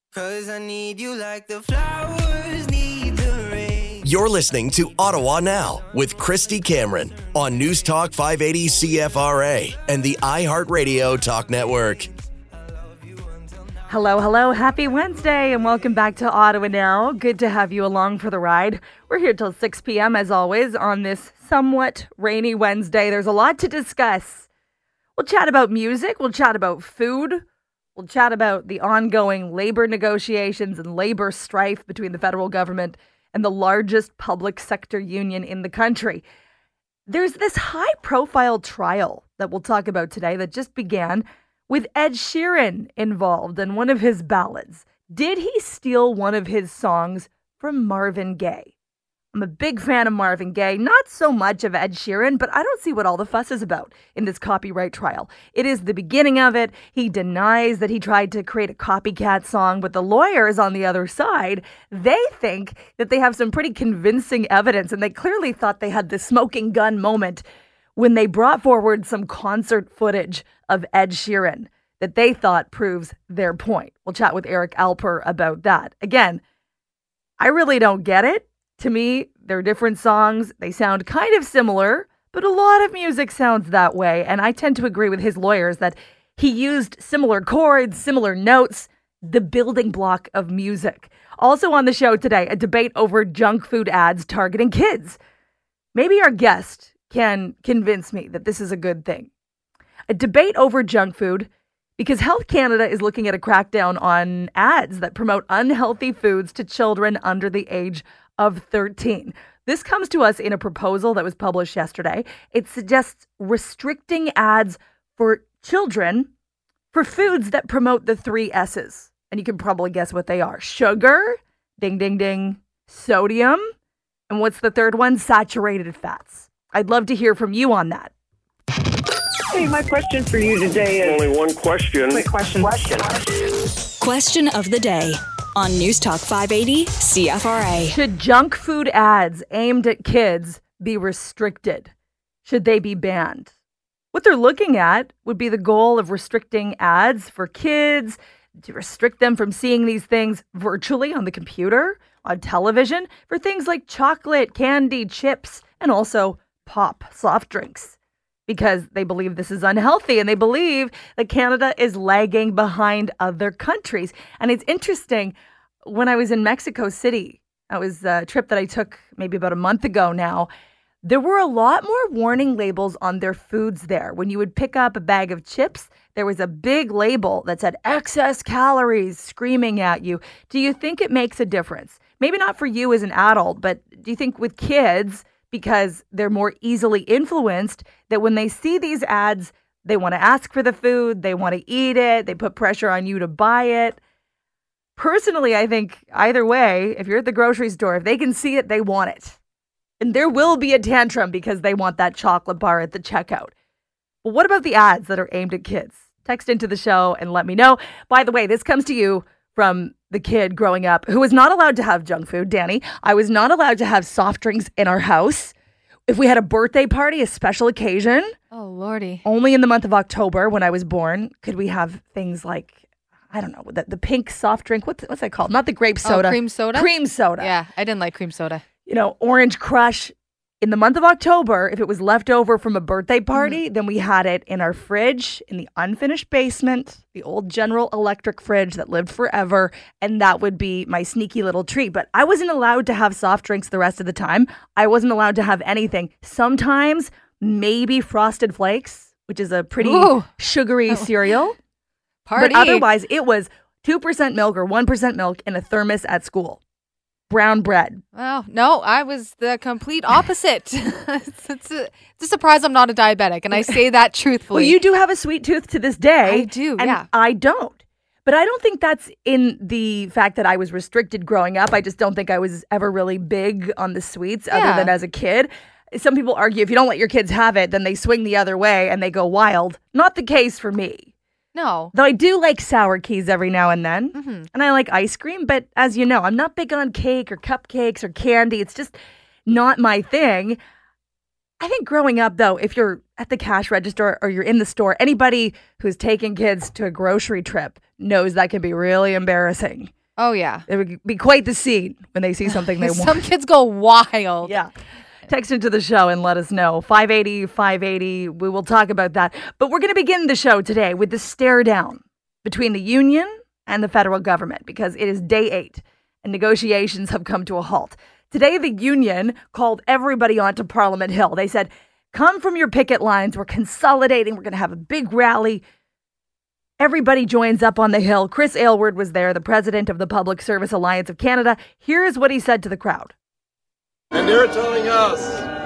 'Cause I need you like the flowers need the rain. You're listening to Ottawa Now with Christy Cameron on News Talk 580 CFRA and the iHeartRadio Talk Network. Hello. Happy Wednesday and welcome back to Ottawa Now. Good to have you along for the ride. We're here till 6 p.m. as always on this somewhat rainy Wednesday. There's a lot to discuss. We'll chat about music. We'll chat about food. We'll chat about the ongoing labor negotiations and labor strife between the federal government and the largest public sector union in the country. There's this high-profile trial that we'll talk about today that just began with Ed Sheeran involved in one of his ballads. Did he steal one of his songs from Marvin Gaye? I'm a big fan of Marvin Gaye, not so much of Ed Sheeran, but I don't see what all the fuss is about in this copyright trial. It is the beginning of it. He denies that he tried to create a copycat song, but the lawyers on the other side, they think that they have some pretty convincing evidence, and they clearly thought they had the smoking gun moment when they brought forward some concert footage of Ed Sheeran that they thought proves their point. We'll chat with Eric Alper about that. Again, I really don't get it. To me, they're different songs. They sound kind of similar, but a lot of music sounds that way. And I tend to agree with his lawyers that he used similar chords, similar notes, the building block of music. Also on the show today, a debate over junk food ads targeting kids. Maybe our guest can convince me that this is a good thing. A debate over junk food because Health Canada is looking at a crackdown on ads that promote unhealthy foods to children under the age of 13. This comes to us in a proposal that was published yesterday. It suggests restricting ads for children for foods that promote the 3 S's. And you can probably guess what they are. Sugar, ding, ding, ding, sodium, and what's the third one? Saturated fats. I'd love to hear from you on that. Hey, my question for you today is... Only one question. Quick question. Question of the day on News Talk 580 CFRA. Should junk food ads aimed at kids be restricted? Should they be banned? What they're looking at would be the goal of restricting ads for kids, to restrict them from seeing these things virtually on the computer, on television, for things like chocolate, candy, chips, and also pop, soft drinks. Because they believe this is unhealthy and they believe that Canada is lagging behind other countries. And it's interesting, when I was in Mexico City, that was a trip that I took maybe about a month ago now, there were a lot more warning labels on their foods there. When you would pick up a bag of chips, there was a big label that said excess calories screaming at you. Do you think it makes a difference? Maybe not for you as an adult, but do you think with kids, because they're more easily influenced, that when they see these ads, they want to ask for the food, they want to eat it, they put pressure on you to buy it? Personally, I think either way, if you're at the grocery store, if they can see it, they want it. And there will be a tantrum because they want that chocolate bar at the checkout. But what about the ads that are aimed at kids? Text into the show and let me know. By the way, this comes to you from the kid growing up who was not allowed to have junk food. Danny, I was not allowed to have soft drinks in our house. If we had a birthday party, a special occasion. Oh, Lordy. Only in the month of October when I was born could we have things like, I don't know, the pink soft drink. What's that called? Not the grape soda. Oh, cream soda? Cream soda. Yeah, I didn't like cream soda. You know, Orange Crush. In the month of October, if it was left over from a birthday party, then we had it in our fridge, in the unfinished basement, the old General Electric fridge that lived forever, and that would be my sneaky little treat. But I wasn't allowed to have soft drinks the rest of the time. I wasn't allowed to have anything. Sometimes, maybe Frosted Flakes, which is a pretty sugary cereal. Party. But otherwise, it was 2% milk or 1% milk in a thermos at school. Brown bread. Well, no, I was the complete opposite. It's a surprise I'm not a diabetic, and I say that truthfully. Well, you do have a sweet tooth to this day. I do, and yeah. I don't. But I don't think that's in the fact that I was restricted growing up. I just don't think I was ever really big on the sweets other than as a kid. Some people argue if you don't let your kids have it, then they swing the other way and they go wild. Not the case for me. No. Though I do like sour keys every now and then. Mm-hmm. And I like ice cream. But as you know, I'm not big on cake or cupcakes or candy. It's just not my thing. I think growing up, though, if you're at the cash register or you're in the store, anybody who's taking kids to a grocery trip knows that can be really embarrassing. Oh, yeah. It would be quite the scene when they see something they want. Some kids go wild. Yeah. Text into the show and let us know. 580. We will talk about that. But we're going to begin the show today with the stare down between the union and the federal government because it is day 8 and negotiations have come to a halt. Today, the union called everybody onto Parliament Hill. They said, come from your picket lines. We're consolidating. We're going to have a big rally. Everybody joins up on the Hill. Chris Aylward was there, the president of the Public Service Alliance of Canada. Here's what he said to the crowd. And they're telling us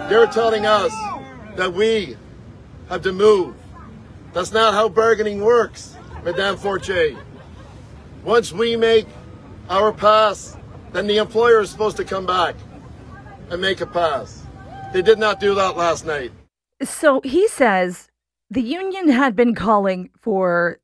that we have to move. That's not how bargaining works, Madame Fortier. Once we make our pass, then the employer is supposed to come back and make a pass. They did not do that last night. So he says the union had been calling for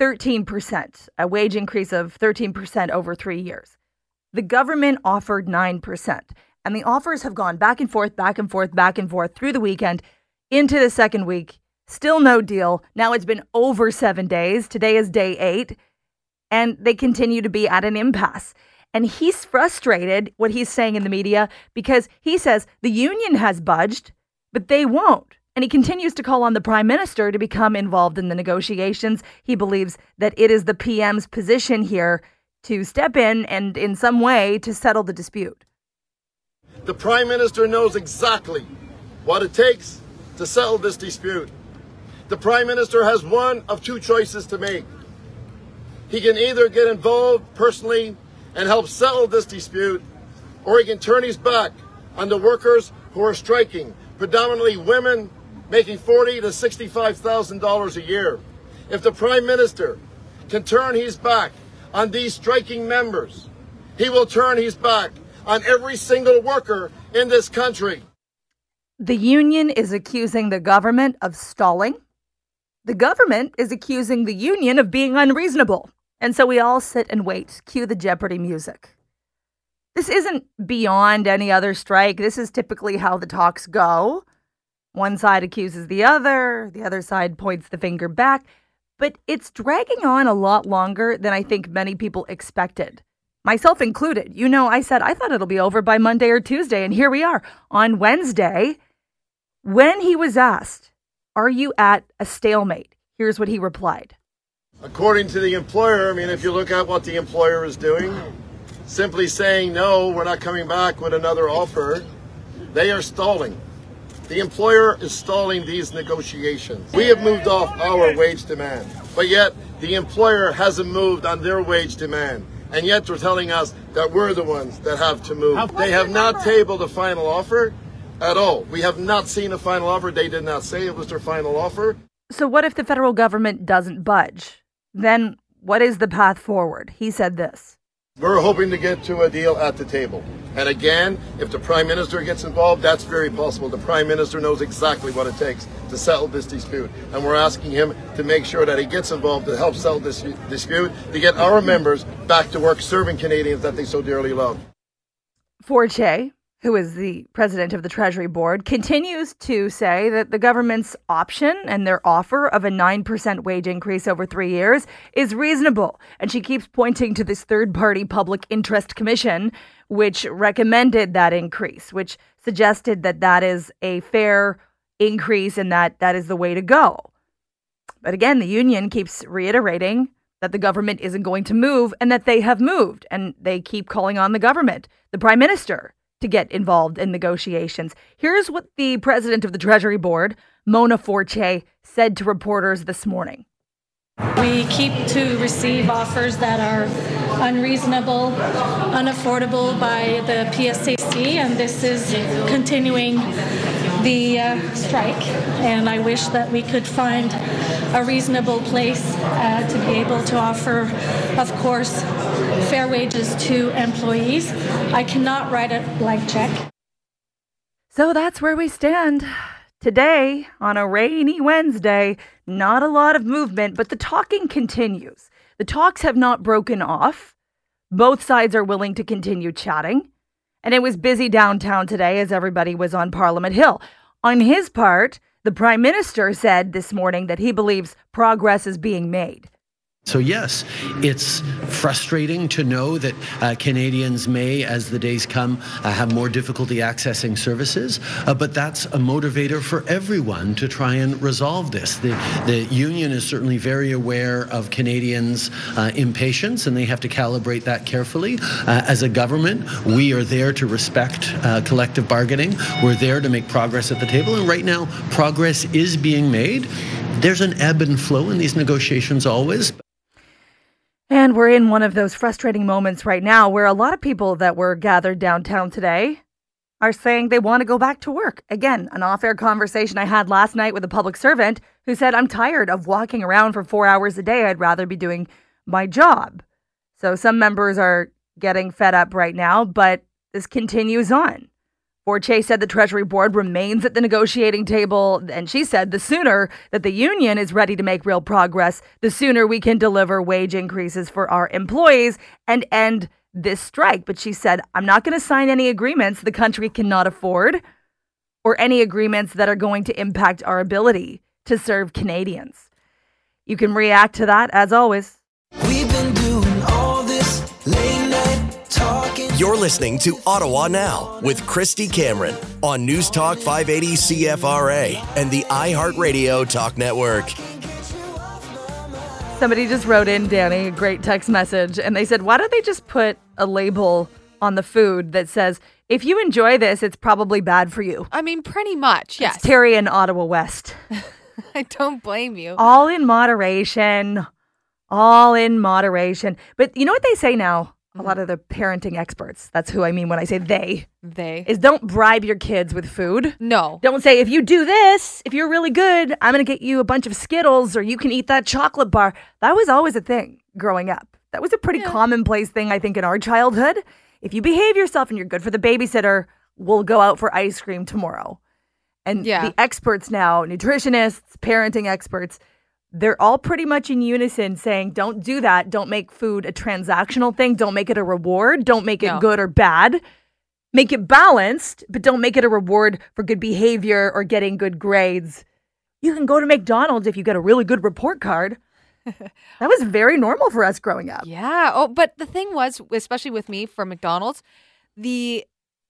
13%, a wage increase of 13% over 3 years. The government offered 9%. And the offers have gone back and forth through the weekend into the second week. Still no deal. Now it's been over 7 days. Today is day 8. And they continue to be at an impasse. And he's frustrated, what he's saying in the media, because he says the union has budged, but they won't. And he continues to call on the Prime Minister to become involved in the negotiations. He believes that it is the PM's position here to step in and in some way to settle the dispute. The Prime Minister knows exactly what it takes to settle this dispute. The Prime Minister has one of two choices to make. He can either get involved personally and help settle this dispute, or he can turn his back on the workers who are striking, predominantly women making $40,000 to $65,000 a year. If the Prime Minister can turn his back on these striking members, he will turn his back on every single worker in this country. The union is accusing the government of stalling. The government is accusing the union of being unreasonable. And so we all sit and wait. Cue the Jeopardy music. This isn't beyond any other strike. This is typically how the talks go. One side accuses the other side points the finger back. But it's dragging on a lot longer than I think many people expected. Myself included. You know, I said I thought it'll be over by Monday or Tuesday, and here we are on Wednesday. When he was asked, are you at a stalemate? Here's what he replied. According to the employer, I mean, if you look at what the employer is doing, simply saying, no, we're not coming back with another offer, they are stalling. The employer is stalling these negotiations. We have moved off our wage demand, but yet the employer hasn't moved on their wage demand. And yet they're telling us that we're the ones that have to move. They have not tabled a final offer at all. We have not seen a final offer. They did not say it was their final offer. So what if the federal government doesn't budge? Then what is the path forward? He said this. We're hoping to get to a deal at the table. And again, if the Prime Minister gets involved, that's very possible. The Prime Minister knows exactly what it takes to settle this dispute. And we're asking him to make sure that he gets involved to help settle this dispute, to get our members back to work serving Canadians that they so dearly love. Fortier, who is the president of the Treasury Board, continues to say that the government's option and their offer of a 9% wage increase over 3 years is reasonable. And she keeps pointing to this third-party public interest commission, which recommended that increase, which suggested that that is a fair increase and that is the way to go. But again, the union keeps reiterating that the government isn't going to move and that they have moved. And they keep calling on the government, the Prime Minister, to get involved in negotiations. Here's what the president of the Treasury Board, Mona Fortier, said to reporters this morning. We keep to receive offers that are unreasonable, unaffordable by the PSAC, and this is continuing the strike. And I wish that we could find a reasonable place to be able to offer, of course, fair wages to employees. I cannot write a blank check. So that's where we stand. Today, on a rainy Wednesday, not a lot of movement, but the talking continues. The talks have not broken off. Both sides are willing to continue chatting. And it was busy downtown today as everybody was on Parliament Hill. On his part, the Prime Minister said this morning that he believes progress is being made. So yes, it's frustrating to know that Canadians may, as the days come, have more difficulty accessing services, but that's a motivator for everyone to try and resolve this. The union is certainly very aware of Canadians' impatience, and they have to calibrate that carefully. As a government, we are there to respect collective bargaining. We're there to make progress at the table, and right now, progress is being made. There's an ebb and flow in these negotiations always. And we're in one of those frustrating moments right now where a lot of people that were gathered downtown today are saying they want to go back to work. Again, an off-air conversation I had last night with a public servant who said, I'm tired of walking around for 4 hours a day. I'd rather be doing my job. So some members are getting fed up right now, but this continues on. Forche said the Treasury Board remains at the negotiating table, and she said the sooner that the union is ready to make real progress, the sooner we can deliver wage increases for our employees and end this strike. But she said, I'm not going to sign any agreements the country cannot afford or any agreements that are going to impact our ability to serve Canadians. You can react to that, as always. We've been doing all this late night talking. You're listening to Ottawa Now with Christy Cameron on News Talk 580 CFRA and the iHeartRadio Talk Network. Somebody just wrote in, Danny, a great text message, and they said, why don't they just put a label on the food that says, if you enjoy this, it's probably bad for you? I mean, pretty much, yes. It's Terry in Ottawa West. I don't blame you. All in moderation. All in moderation. But you know what they say now? A lot of the parenting experts, that's who I mean when I say they, is don't bribe your kids with food. No. Don't say, if you do this, if you're really good, I'm going to get you a bunch of Skittles or you can eat that chocolate bar. That was always a thing growing up. That was a pretty commonplace thing, I think, in our childhood. If you behave yourself and you're good for the babysitter, we'll go out for ice cream tomorrow. And the experts now, nutritionists, parenting experts, they're all pretty much in unison saying, don't do that. Don't make food a transactional thing. Don't make it a reward. Don't make it good or bad. Make it balanced, but don't make it a reward for good behavior or getting good grades. You can go to McDonald's if you get a really good report card. That was very normal for us growing up. Yeah. Oh, but the thing was, especially with me for McDonald's, the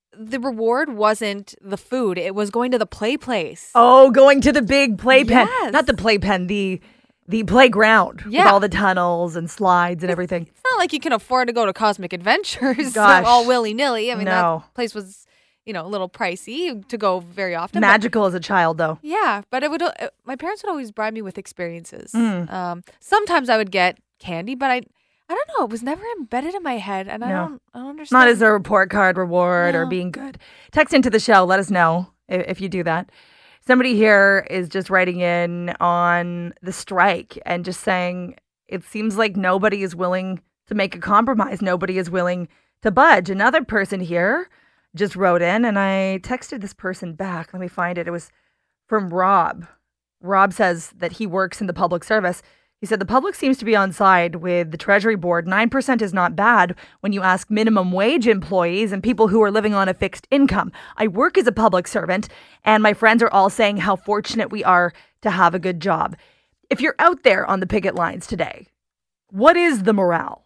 reward wasn't the food. It was going to the play place. Oh, going to the big playpen. Yes. Not the playpen, the playground with all the tunnels and slides and everything. It's not like you can afford to go to Cosmic Adventures all willy-nilly. I mean, that place was, a little pricey to go very often. Magical as a child, though. Yeah, but my parents would always bribe me with experiences. Sometimes I would get candy, but I don't know. It was never embedded in my head, and I don't understand. Not as a report card reward or being good. Text into the show. Let us know if you do that. Somebody here is just writing in on the strike and just saying it seems like nobody is willing to make a compromise. Nobody is willing to budge. Another person here just wrote in, and I texted this person back. Let me find it. It was from Rob. Rob says that he works in the public service. He said the public seems to be on side with the Treasury Board. 9% is not bad when you ask minimum wage employees and people who are living on a fixed income. I work as a public servant, and my friends are all saying how fortunate we are to have a good job. If you're out there on the picket lines today, what is the morale?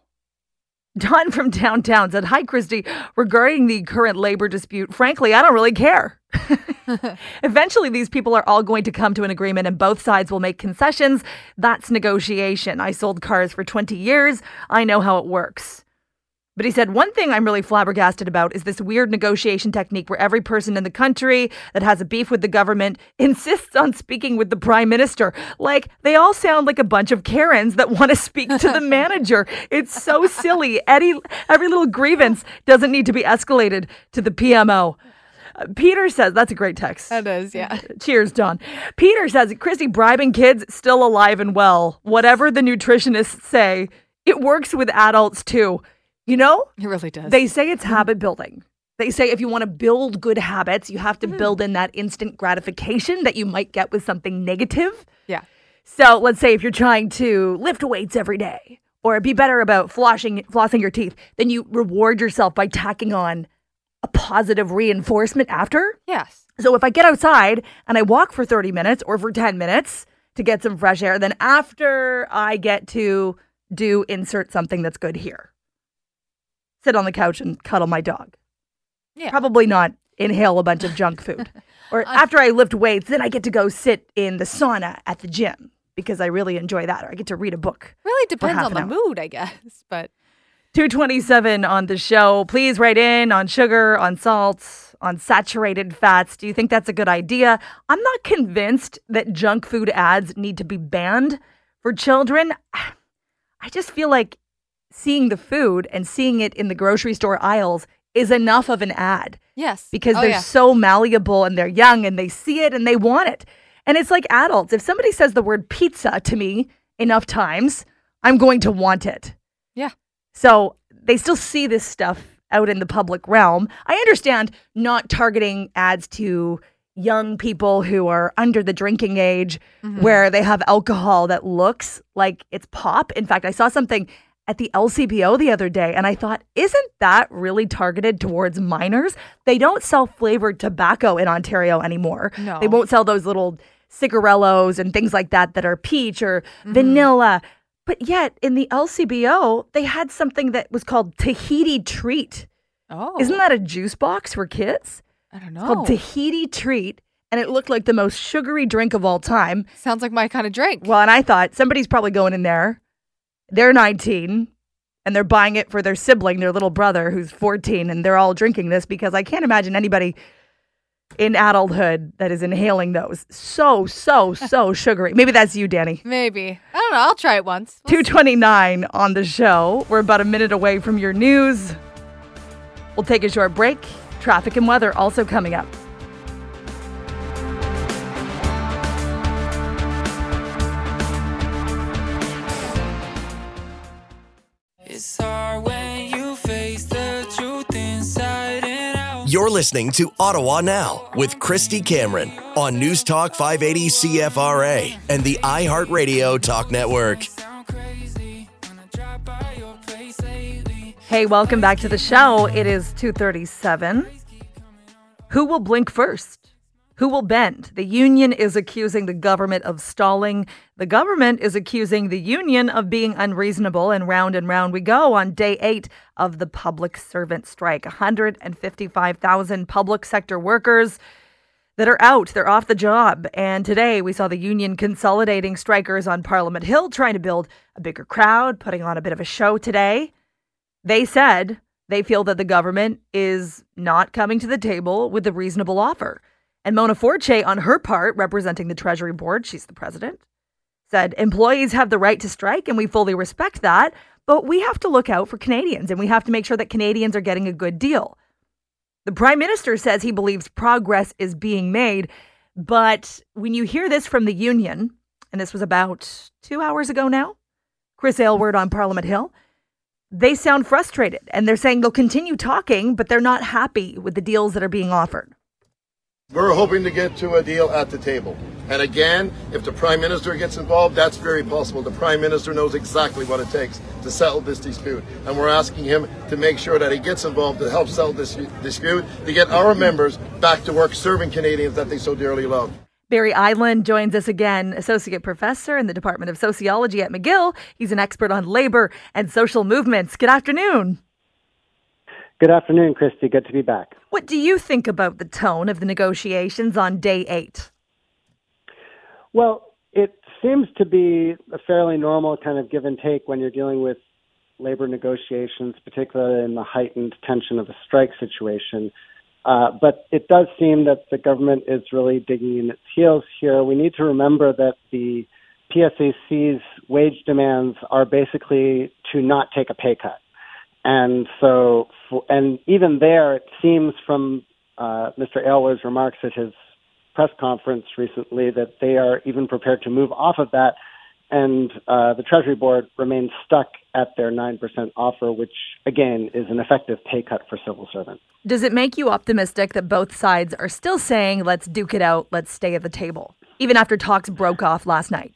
Don from downtown said, hi, Christy. Regarding the current labor dispute, frankly, I don't really care. Eventually, these people are all going to come to an agreement and both sides will make concessions. That's negotiation. I sold cars for 20 years. I know how it works. But he said, one thing I'm really flabbergasted about is this weird negotiation technique where every person in the country that has a beef with the government insists on speaking with the prime minister. Like, they all sound like a bunch of Karens that want to speak to the manager. It's so silly. Every little grievance doesn't need to be escalated to the PMO. Peter says, that's a great text. That is, yeah. Cheers, Don. Peter says, Christy, bribing kids, still alive and well. Whatever the nutritionists say, it works with adults too. You know? It really does. They say it's habit building. They say if you want to build good habits, you have to build in that instant gratification that you might get with something negative. Yeah. So let's say if you're trying to lift weights every day or be better about flossing your teeth, then you reward yourself by tacking on a positive reinforcement after. Yes. So if I get outside and I walk for 30 minutes or for 10 minutes to get some fresh air, then after I get to do insert something that's good here. Sit on the couch and cuddle my dog. Yeah. Probably not inhale a bunch of junk food. Or after I lift weights, then I get to go sit in the sauna at the gym because I really enjoy that. Or I get to read a book. Really depends half on an the hour. mood, I guess. But 227 on the show. Please write in on sugar, on salt, on saturated fats. Do you think that's a good idea? I'm not convinced that junk food ads need to be banned for children. I just feel like seeing the food and seeing it in the grocery store aisles is enough of an ad. yes. Because Oh, they're yeah. so malleable and they're young and they see it and they want it. And it's like adults. If somebody says the word pizza to me enough times, I'm going to want it. Yeah. So they still see this stuff out in the public realm. I understand not targeting ads to young people who are under the drinking age where they have alcohol that looks like it's pop. In fact, I saw something at the LCBO the other day and I thought, isn't that really targeted towards minors? They don't sell flavored tobacco in Ontario anymore. No. They won't sell those little cigarellos and things like that that are peach or vanilla. But yet in the LCBO, they had something that was called Tahiti Treat. Oh. Isn't that a juice box for kids? I don't It's called know. Tahiti Treat. And it looked like the most sugary drink of all time. Sounds like my kind of drink. Well, and I thought somebody's probably going in there. They're 19 and they're buying it for their sibling, their little brother who's 14. And they're all drinking this because I can't imagine anybody in adulthood that is inhaling those. So sugary. Maybe that's you, Danny. Maybe. I don't know. I'll try it once. We'll see. 229 on the show. We're about a minute away from your news. We'll take a short break. Traffic and weather also coming up. It's hard when you face the truth inside and out. You're listening to Ottawa Now with Christy Cameron on News Talk 580 CFRA and the iHeartRadio Talk Network. Sound crazy when I drop by your place lately. Hey, welcome back to the show. It is 2:37. Who will blink first? Who will bend? The union is accusing the government of stalling. The government is accusing the union of being unreasonable. And round we go on day 8 of the public servant strike. 155,000 public sector workers that are out. They're off the job. And today we saw the union consolidating strikers on Parliament Hill, trying to build a bigger crowd, putting on a bit of a show today. They said they feel that the government is not coming to the table with a reasonable offer. And Mona Forche, on her part, representing the Treasury Board, she's the president, said employees have the right to strike and we fully respect that, but we have to look out for Canadians and we have to make sure that Canadians are getting a good deal. The Prime Minister says he believes progress is being made, but when you hear this from the union, and this was about 2 hours ago now, Chris Aylward on Parliament Hill, they sound frustrated and they're saying they'll continue talking, but they're not happy with the deals that are being offered. We're hoping to get to a deal at the table. And again, if the Prime Minister gets involved, that's very possible. The Prime Minister knows exactly what it takes to settle this dispute. And we're asking him to make sure that he gets involved to help settle this dispute, to get our members back to work serving Canadians that they so dearly love. Barry Island joins us again, Associate Professor in the Department of Sociology at McGill. He's an expert on labor and social movements. Good afternoon. Good afternoon, Christy. Good to be back. What do you think about the tone of the negotiations on day 8? Well, it seems to be a fairly normal kind of give and take when you're dealing with labor negotiations, particularly in the heightened tension of a strike situation. But it does seem that the government is really digging in its heels here. We need to remember that the PSAC's wage demands are basically to not take a pay cut. And so, and even there, it seems from Mr. Aylward's remarks at his press conference recently that they are even prepared to move off of that. And the Treasury Board remains stuck at their 9% offer, which, again, is an effective pay cut for civil servants. Does it make you optimistic that both sides are still saying, let's duke it out, let's stay at the table, even after talks broke off last night?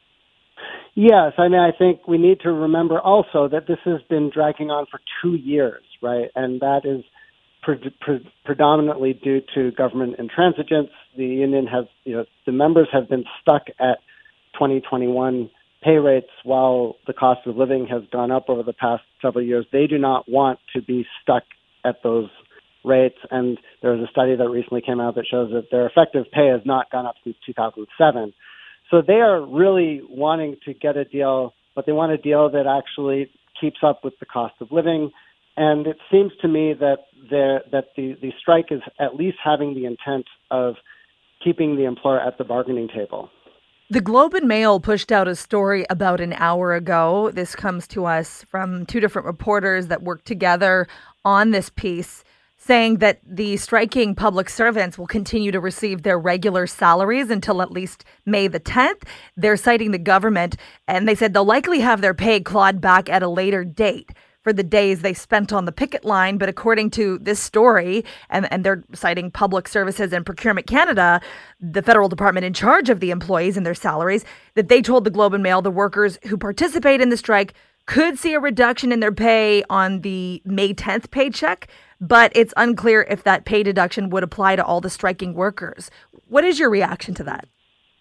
Yes, I mean, I think we need to remember also that this has been dragging on for 2 years, right? And that is predominantly due to government intransigence. The union has, the members have been stuck at 2021 pay rates while the cost of living has gone up over the past several years. They do not want to be stuck at those rates. And there was a study that recently came out that shows that their effective pay has not gone up since 2007. So they are really wanting to get a deal, but they want a deal that actually keeps up with the cost of living. And it seems to me that the strike is at least having the intent of keeping the employer at the bargaining table. The Globe and Mail pushed out a story about an hour ago. This comes to us from two different reporters that worked together on this piece, saying that the striking public servants will continue to receive their regular salaries until at least May the 10th. They're citing the government, and they said they'll likely have their pay clawed back at a later date for the days they spent on the picket line. But according to this story, and they're citing Public Services and Procurement Canada, the federal department in charge of the employees and their salaries, that they told the Globe and Mail the workers who participate in the strike could see a reduction in their pay on the May 10th paycheck, but it's unclear if that pay deduction would apply to all the striking workers. What is your reaction to that?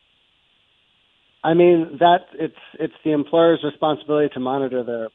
I mean, that it's the employer's responsibility to monitor their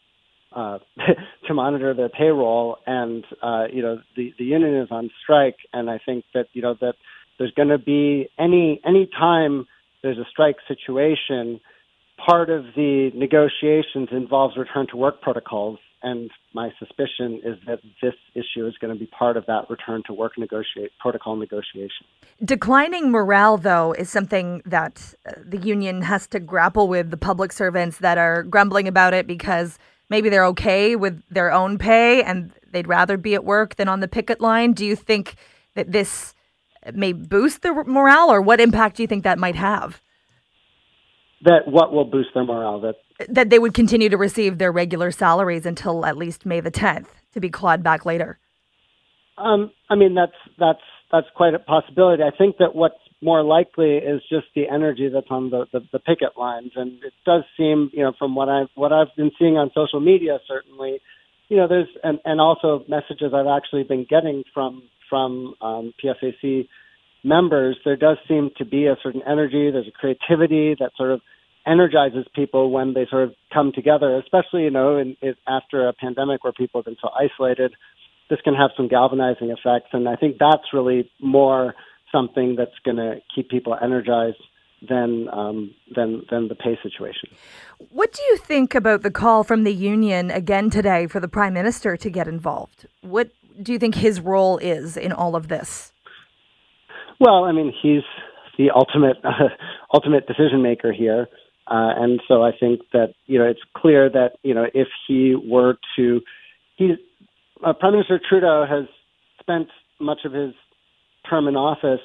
payroll, and the union is on strike, and I think that that there's going to be any time there's a strike situation, part of the negotiations involves return to work protocols, and my suspicion is that this issue is going to be part of that return to work protocol negotiation. Declining morale, though, is something that the union has to grapple with. The public servants that are grumbling about it because maybe they're okay with their own pay and they'd rather be at work than on the picket line. Do you think that this may boost their morale, or what impact do you think that might have? That what will boost their morale? That they would continue to receive their regular salaries until at least May the 10th to be clawed back later. I mean, that's quite a possibility. I think that what's more likely is just the energy that's on the picket lines, and it does seem, from what I've been seeing on social media, certainly, there's and also messages I've actually been getting from PSAC members. There does seem to be a certain energy. There's a creativity that sort of energizes people when they sort of come together, especially, after a pandemic where people have been so isolated. This can have some galvanizing effects, and I think that's really more something that's going to keep people energized than the pay situation. What do you think about the call from the union again today for the Prime Minister to get involved? What do you think his role is in all of this? Well, I mean, he's the ultimate decision maker here. And so I think that, it's clear that, if he were to, Prime Minister Trudeau has spent much of his term in office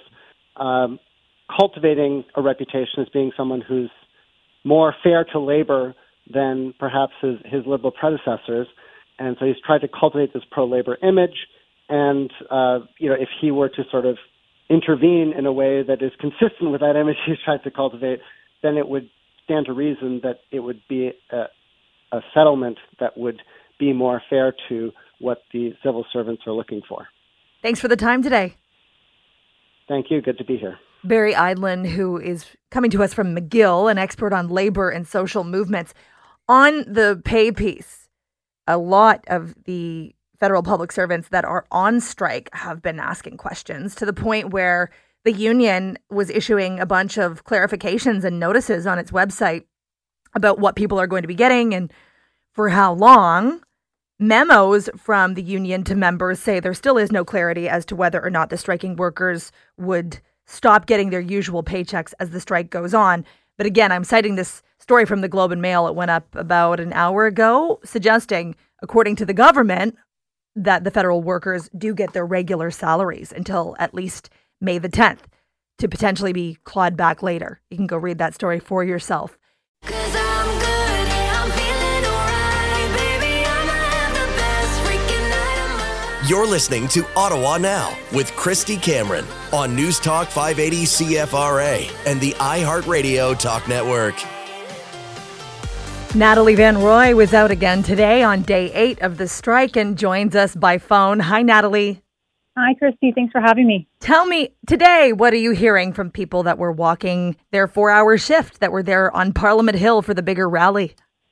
cultivating a reputation as being someone who's more fair to labor than perhaps his liberal predecessors. And so he's tried to cultivate this pro-labor image. And, if he were to sort of intervene in a way that is consistent with that image he's tried to cultivate, then it would stand to reason that it would be a settlement that would be more fair to what the civil servants are looking for. Thanks for the time today. Thank you. Good to be here. Barry Eidlin, who is coming to us from McGill, an expert on labor and social movements. On the pay piece, a lot of the federal public servants that are on strike have been asking questions, to the point where the union was issuing a bunch of clarifications and notices on its website about what people are going to be getting and for how long. Memos from the union to members say there still is no clarity as to whether or not the striking workers would stop getting their usual paychecks as the strike goes on. But again, I'm citing this story from the Globe and Mail. It went up about an hour ago, suggesting, according to the government, that the federal workers do get their regular salaries until at least May the 10th to potentially be clawed back later. You can go read that story for yourself. You're listening to Ottawa Now with Christy Cameron on News Talk 580 CFRA and the iHeartRadio Talk Network. Natalie Van Roy was out again today on day 8 of the strike and joins us by phone. Hi, Natalie. Hi, Christy. Thanks for having me. Tell me today, what are you hearing from people that were walking their 4-hour shift, that were there on Parliament Hill for the bigger rally?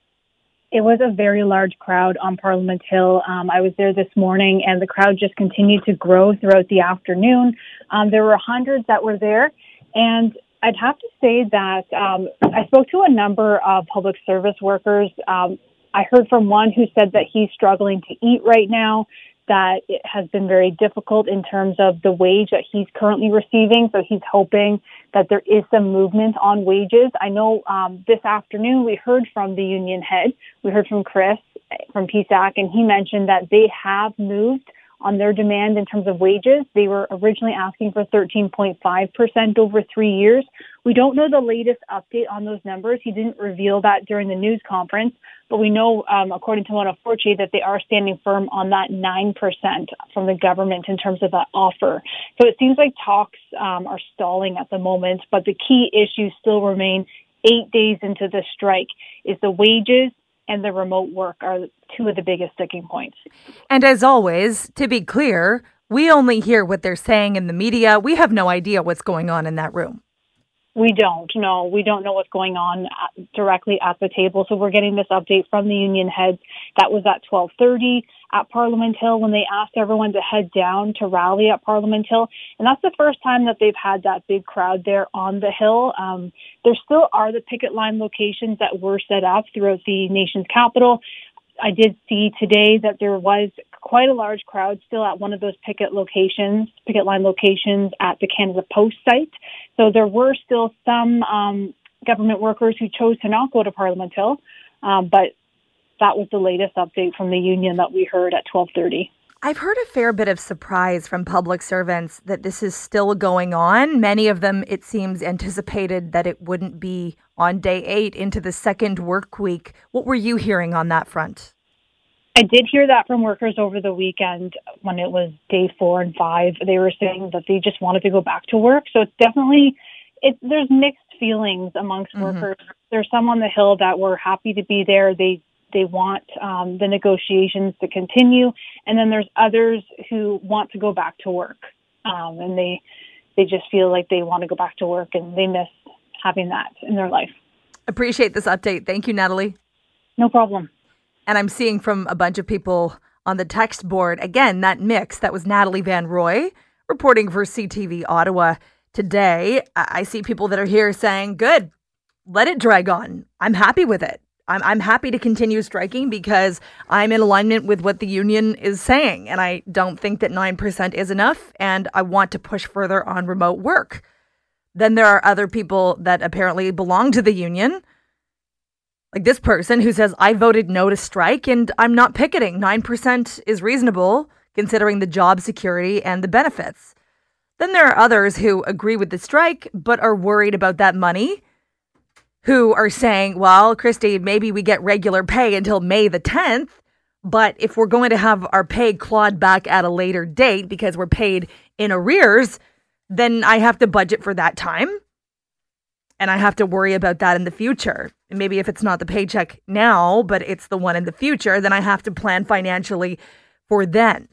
It was a very large crowd on Parliament Hill. I was there this morning, and the crowd just continued to grow throughout the afternoon. There were hundreds that were there, and I'd have to say that I spoke to a number of public service workers. I heard from one who said that he's struggling to eat right now, that it has been very difficult in terms of the wage that he's currently receiving. So he's hoping that there is some movement on wages. I know this afternoon we heard from the union head. We heard from Chris from PSAC, and he mentioned that they have moved on their demand in terms of wages. They were originally asking for 13.5% over 3 years. We don't know the latest update on those numbers. He didn't reveal that during the news conference, but we know, according to Mona Fortier, that they are standing firm on that 9% from the government in terms of that offer. So it seems like talks are stalling at the moment, but the key issues still remain 8 days into the strike is the wages and the remote work are two of the biggest sticking points. And as always, to be clear, we only hear what they're saying in the media. We have no idea what's going on in that room. We don't know. We don't know what's going on directly at the table. So we're getting this update from the union heads. That was at 12:30 at Parliament Hill when they asked everyone to head down to rally at Parliament Hill. And that's the first time that they've had that big crowd there on the Hill. There still are the picket line locations that were set up throughout the nation's capital. I did see today that there was quite a large crowd still at one of those picket line locations at the Canada Post site. So there were still some government workers who chose to not go to Parliament Hill, but that was the latest update from the union that we heard at 12:30. I've heard a fair bit of surprise from public servants that this is still going on. Many of them, it seems, anticipated that it wouldn't be on day 8 into the second work week. What were you hearing on that front? I did hear that from workers over the weekend when it was day 4 and 5. They were saying that they just wanted to go back to work. So it's definitely, there's mixed feelings amongst workers. There's some on the Hill that were happy to be there. They want the negotiations to continue. And then there's others who want to go back to work. And they just feel like they want to go back to work and they miss having that in their life. Appreciate this update. Thank you, Natalie. No problem. And I'm seeing from a bunch of people on the text board, again, that mix. That was Natalie Van Roy reporting for CTV Ottawa today. I see people that are here saying, good, let it drag on. I'm happy with it. I'm happy to continue striking because I'm in alignment with what the union is saying. And I don't think that 9% is enough. And I want to push further on remote work. Then there are other people that apparently belong to the union, like this person who says, I voted no to strike and I'm not picketing. 9% is reasonable considering the job security and the benefits. Then there are others who agree with the strike but are worried about that money, who are saying, well, Christy, maybe we get regular pay until May the 10th, but if we're going to have our pay clawed back at a later date because we're paid in arrears, then I have to budget for that time. And I have to worry about that in the future. And maybe if it's not the paycheck now, but it's the one in the future, then I have to plan financially for then.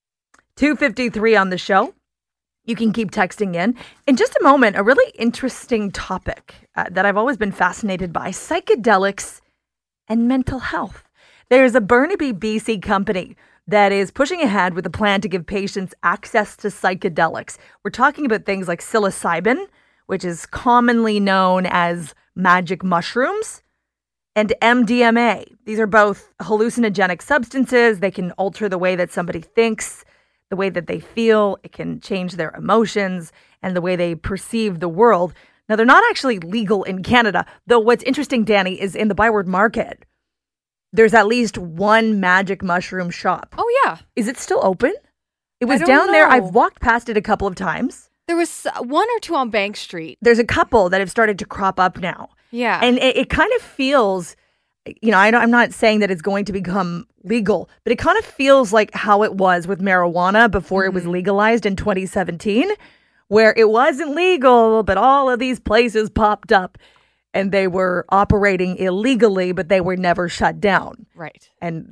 2:53 on the show. You can keep texting in just a moment, a really interesting topic that I've always been fascinated by: psychedelics and mental health. There's a Burnaby, BC company that is pushing ahead with a plan to give patients access to psychedelics. We're talking about things like psilocybin, which is commonly known as magic mushrooms, and MDMA. These are both hallucinogenic substances. They can alter the way that somebody thinks, the way that they feel. It can change their emotions and the way they perceive the world. Now, they're not actually legal in Canada, though what's interesting, Danny, is in the Byward Market, there's at least one magic mushroom shop. Oh, yeah. Is it still open? It was down there. I've walked past it a couple of times. There was one or two on Bank Street. There's a couple that have started to crop up now. Yeah. And it kind of feels, I'm not saying that it's going to become legal, but it kind of feels like how it was with marijuana before it was legalized in 2017, where it wasn't legal, but all of these places popped up and they were operating illegally, but they were never shut down. Right. And the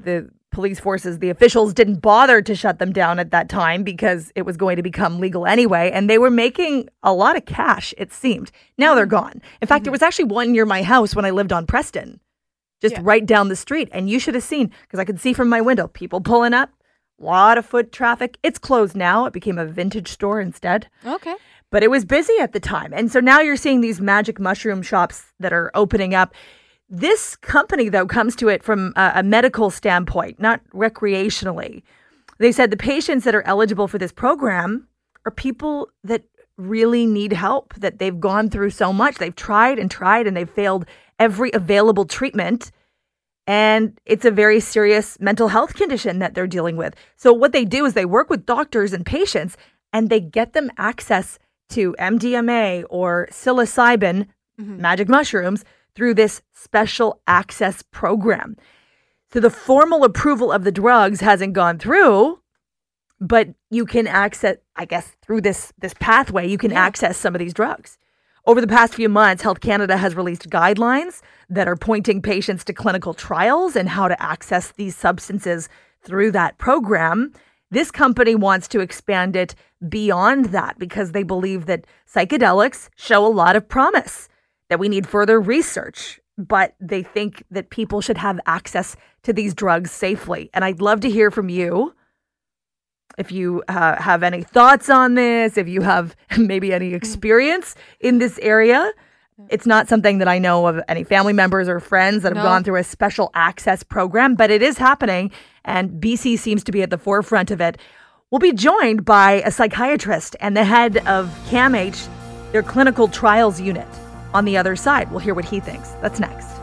police forces, the officials didn't bother to shut them down at that time because it was going to become legal anyway. And they were making a lot of cash, it seemed. Now they're gone. In fact, there was actually one near my house when I lived on Preston, just right down the street. And you should have seen, because I could see from my window, people pulling up, a lot of foot traffic. It's closed now. It became a vintage store instead. Okay. But it was busy at the time. And so now you're seeing these magic mushroom shops that are opening up. This company, though, comes to it from a medical standpoint, not recreationally. They said the patients that are eligible for this program are people that really need help, that they've gone through so much. They've tried and they've failed every available treatment. And it's a very serious mental health condition that they're dealing with. So what they do is they work with doctors and patients, and they get them access to MDMA or psilocybin, magic mushrooms, through this special access program. So the formal approval of the drugs hasn't gone through, but you can access, I guess, through this pathway, you can access some of these drugs. Over the past few months, Health Canada has released guidelines that are pointing patients to clinical trials and how to access these substances through that program. This company wants to expand it beyond that because they believe that psychedelics show a lot of promise, that we need further research, but they think that people should have access to these drugs safely. And I'd love to hear from you if you have any thoughts on this, if you have maybe any experience in this area. It's not something that I know of any family members or friends that have gone through a special access program, but it is happening, and BC seems to be at the forefront of it. We'll be joined by a psychiatrist and the head of CAMH, their clinical trials unit. On the other side, we'll hear what he thinks. That's next.